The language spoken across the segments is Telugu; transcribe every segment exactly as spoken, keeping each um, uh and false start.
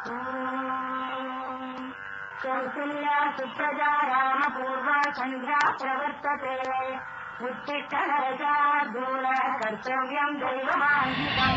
कौसल्या सुप्रजा रामपूर्वा सन्ध्या प्रवर्तते उत्तिष्ठ नरशार्दूल कर्तव्यं दैवमान्वितम्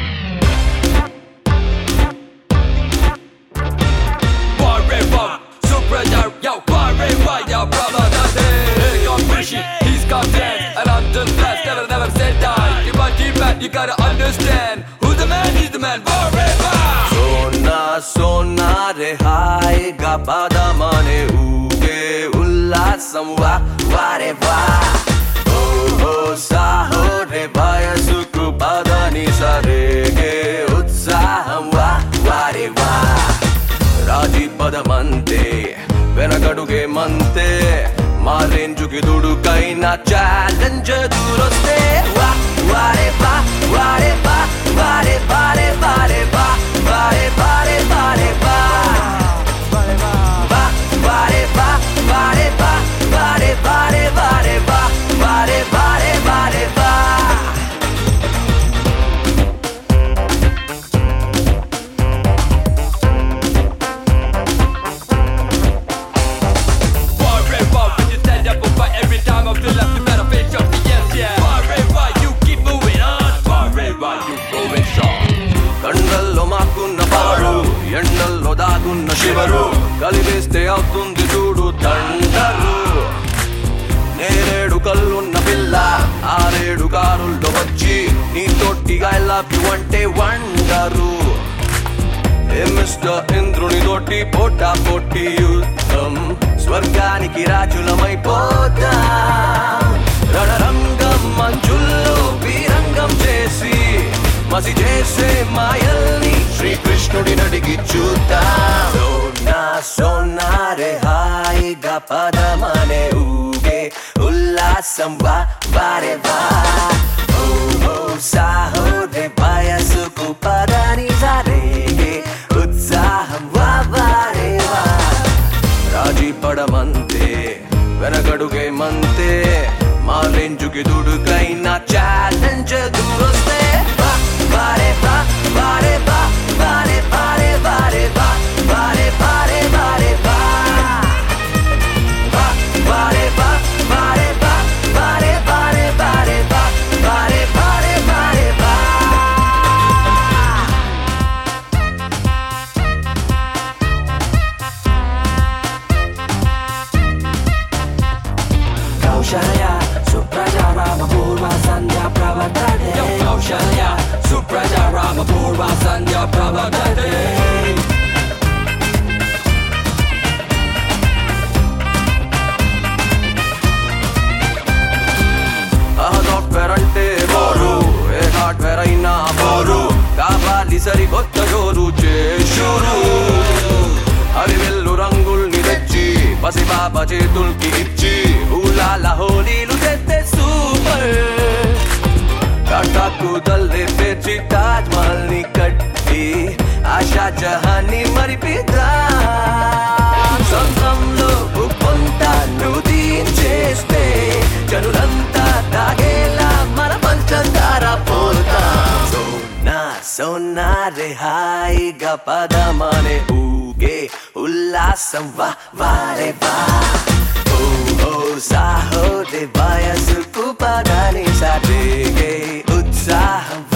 Forever, Supraja, yo, forever, yo, brother, that's it. Here comes Rishi, he's got dance, and I'm just blessed, never, never said die. You might keep that, you gotta understand. Who's the man, he's the man, forever. Sona, sona, re hai, ga pada mane, uge, ullasam, wa, wa, re, wa. Oh, oh, saho, re, baya, suku, pada, ni, sa, re, ge, utsaham, wa, wa, re, wa. రాజీ పదమంతే వెనకడుగే మంతే మా రేంజుకి దుడుకైనా ఛాలెంజ్ దూరొస్తే వా వారే బా వారే బా వారే బారే బారే బా వారే బారే బారే బా బా వారే బా వారే బా వారే బారే బారే బా వారే బారే బారే బా ఎండల్లో దాగున్న శివరు కలివేస్తే అవుతుంది చూడు తండరు నేరేడు కళ్ళున్న పిల్ల ఆరేడు కారుల్లో వచ్చి నీ తోటిగా లవ్ యు అంటే వండరు ఏ మిస్టర్ ఇంద్రుని తోటి పోటా పోటీ యుద్ధం స్వర్గానికి రాజులమైపోతాం రణరంగం మంచుల్లో వీరంగం చేసి మసి చేసే మాయల్ని శ్రీకృష్ణుడి నడిగి చూద్దాం సోనా సోనా రే హాయిగా పదమనే ఊగే ఉల్లాసం వా వారే వా ఓ ఓ సాహో రే వయసుకు పదని సారేగే ఉత్సాహం వా వారే వా రాజీ పడమంతే వెనకడుగే మంతే మా రేంజుకి దుడుకైనా ఛాలెంజ్ దూరొస్తే Bare ba, bare ba, bare bare bare ba, bare bare bare ba. Ba, bare ba, bare ba, bare bare bare ba, bare bare bare ba. Kaushalya, Supraja, Ramapurva, Sandhya, Pravartate. Kaushalya, Supraja, Ramapurva, Sandhya, Pravartate. ఆ సాఫ్ట్వేర్ అంటే బోరు ఏ హార్డ్వేర్ అయినా బోరు కావాలి సరికొత్త జోరు చేషూరు అవి వెళ్ళు రంగుల్ని తెచ్చి పసిబాబా చేతుల్కి ఇచ్చి ఊలాల హోలీలు తెస్తే సూపర్ కాటాకు దల్లే పేర్చి తాజ్ మహల్ ని కట్టి ఆశా జహాన్ని మరిపిద్దా సొంతంలో కొంత నుదించేస్తే జనులంతా తాగేలా మన పంచదార పోతా సోనా సోనా రే హాయిగా పదమనే ఊగే ఉల్లాసం వా వారే వా ఓ ఓ సాహో రే వయసుకు పదని సాటిగే ఉత్సాహం